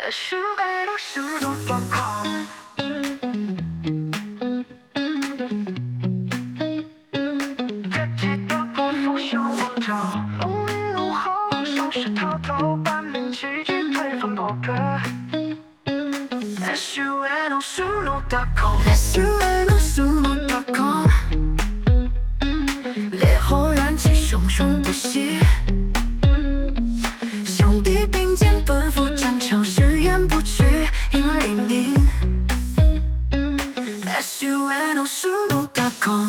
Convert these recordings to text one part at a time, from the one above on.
SUNOSUNO.com 别记得不复小王朝，龙吟怒吼，声势滔滔，半面奇迹推翻破格。SUNOSUNO.com SUNOSUNO.com 烈火燃起，熊熊不息。兄弟并肩奔赴战场，誓言不屈，因黎明。SUNOSUNO.com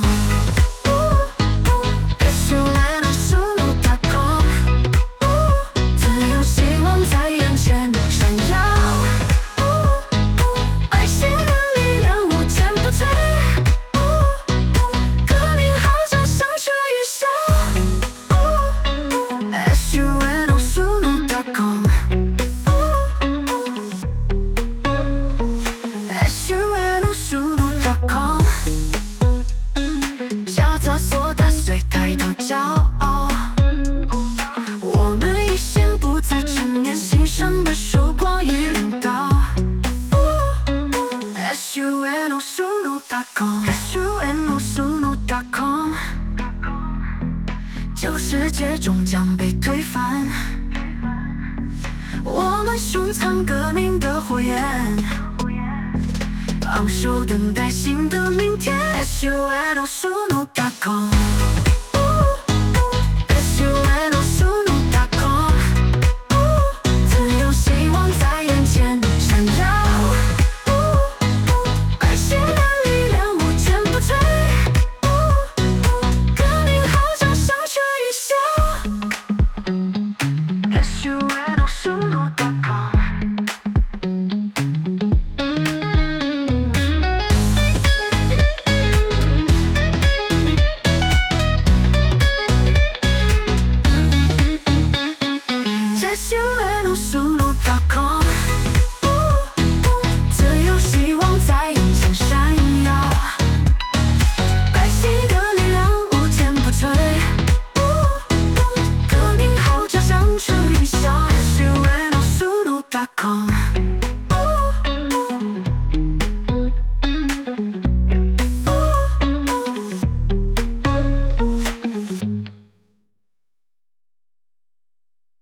SUNOSUNO.com 自由希望在眼前闪耀，百姓的力量无坚不摧，革命号角响彻云霄。SUNOSUNO.com SUNOSUNO.com 下砸所打碎，抬头骄傲。我们一心不再沉念，新生的曙光已领导。SUNOSUNO.com SUNOSUNO.com 旧世界终将被推翻，我们胸藏革命的火焰，昂首等待新的明天。SUNOSUNO.com SUNOSUNO.com